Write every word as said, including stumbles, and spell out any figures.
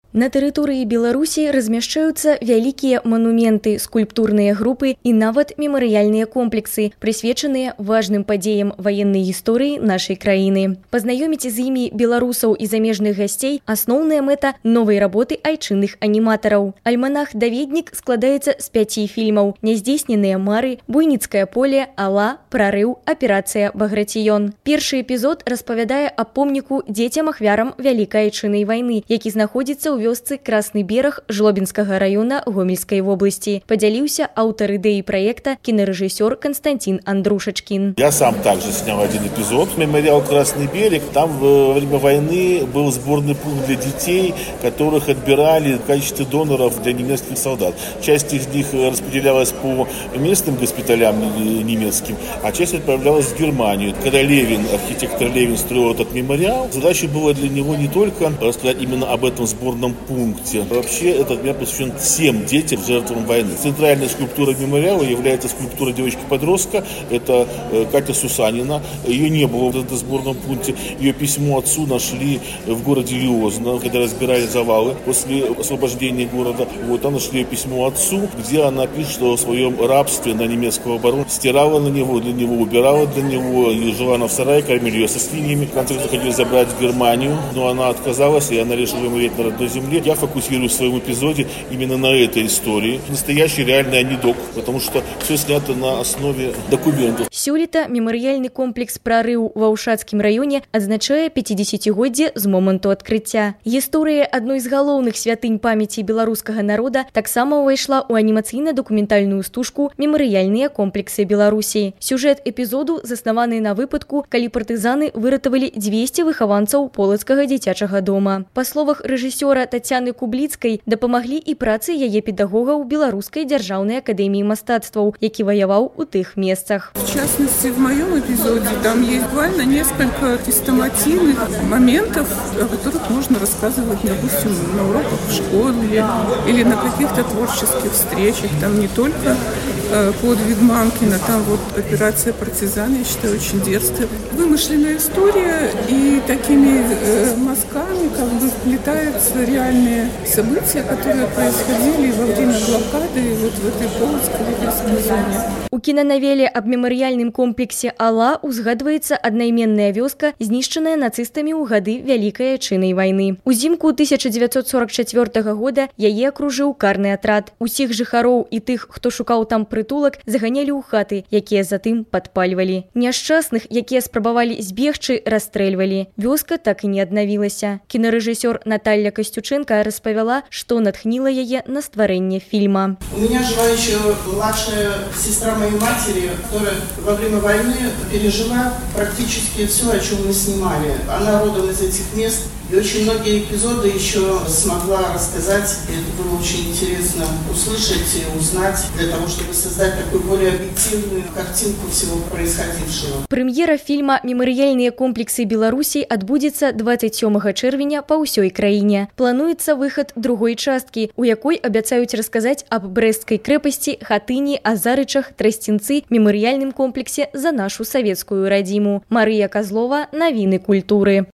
На тэрыторыі Беларусі размяшчаюцца вялікія манументы, скульптурныя групы і нават мемарыяльныя комплексы, прысвечаныя важным падзеям ваеннай гісторыі нашай краіны. Пазнаёміць з імі беларусаў і замежных гасцей асноўная мэта новай работы айчынных аніматараў. Альманах-даведнік складаецца з пяці фільмаў: «Няздзейсненыя мары», «Буйніцкае поле», «Ала», «Прарыў», «Аперацыя Баграціён». Першы эпізод распавядае аб помніку дзецям-ахвярам вялікай айчыннай вайны, які знаходзіцца ў вёсцы Красны бераг Жлобінскага района Гомельской вобласти. Подзяліўся аўтар ідэі проекта кинорэжиссер Константин Андрушечкин. Я сам также снял один эпизод. Мемориал «Красный берег». Там во время войны был сборный пункт для детей, которых отбирали в качестве доноров для немецких солдат. Часть из них распределялась по местным госпиталям немецким, а часть отправлялась в Германию. Когда Левин, архитектор Левин, строил этот мемориал, задача была для него не только рассказать именно об этом сборном пункте. Вообще этот мемориал посвящен всем детям, жертвам войны. Центральной скульптурой мемориала является скульптура девочки-подростка. Это Катя Сусанина. Ее не было в этом сборном пункте. Ее письмо отцу нашли в городе Лиозно, когда разбирали завалы после освобождения города. Вот, там нашли ее письмо отцу, где она пишет, что в своем рабстве на немецкого барона стирала на него, для него убирала для него, и жила она в сарае, кормили ее со свиньями. В конце концов хотели забрать в Германию, но она отказалась, и она решила умереть на родной земле. Я фокусируюсь в своем эпизоде именно на этой истории. Настоящий реальный анидок, потому что все снято на основе документов. Сёлета мемарыяльны комплекс «Прарыў» ва Ўшацкім раёне адзначае пяцідзесяцігоддзе з моманту адкрыцця. Гісторыя адной з галоўных святынь памяці беларускага народа таксама ўвайшла ў анімацыйна-дакументальную стужку «Мемарыяльныя комплексы Беларусі». Сюжэт эпізоду заснаваны на выпадку, калі партызаны выратавалі дзвесце выхаванцаў полацкага дзіцячага дома. Па словах рэжысёра Татьяны Кубліцкай, дапамаглі і працы яе педагогаў Беларускай дзяржаўнай акадэміі мастацтваў, які ваяваў у тых месцах. В частности, в моем эпизоде там есть буквально несколько хрестоматийных моментов, о которых можно рассказывать, допустим, на уроках в школе или на каких-то творческих встречах. Там не только э, подвиг Манкина, там вот операция «Партизан», я считаю, очень дерзкая. Вымышленная история, и такими э, мазками как бы вплетаются реальные события, которые происходили во время блокады вот в этой полоцкой ливерской зоне. У кінанавеле аб мемарыяльным комплексе «Ала» узгадваецца аднайменная вёска, знішчаная нацыстамі ў гады Вялікай айчыннай вайны. Узімку тысяча дзевяцьсот сорок чацвёртага года яе акружыў карны атрад. Усіх жыхароў і тых, хто шукаў там прытулак, заганялі ў хаты, якія затым падпальвалі. Няшчасных, якія спрабавалі збегчы, расстрэльвалі. Вёска так і не аднавілася. Кінарэжысёр Наталья Костюченко распавяла, што натхніла яе на стварэнне фільма. У меня жила еще младшая сестра моей матери, которая во время войны пережила практически все, о чем мы снимали. Она родом из этих мест, и очень многие эпизоды еще смогла рассказать. И это было очень интересно услышать и узнать, для того, чтобы создать такую более объективную картинку всего происходившего. Прэм'ера фільма «Мемарыяльныя комплексы Беларусі» адбудзецца дваццаць сёмага чэрвеня па ўсёй краіне. Плануецца выхад другой часткі, у якой абяцаюць расказаць аб брэсцкай крэпасці, Хатыні, Азарычах, Трасцінцы, мемарыяльным комплексе за нашу савецкую радзіму. Марыя Козлова, навіны культуры.